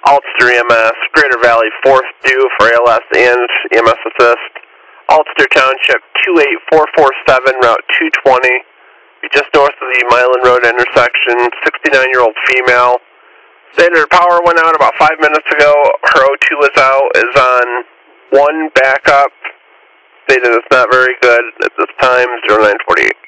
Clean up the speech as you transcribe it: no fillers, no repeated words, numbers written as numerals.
Ulster EMS, Greater Valley 4th due for ALS and EMS assist. Ulster Township 28447, Route 220. Just north of the Milan Road intersection, 69-year-old female. Stated her power went out about 5 minutes ago. Her O2 is out, is on 1 backup. Stated it's not very good at this time, 0948.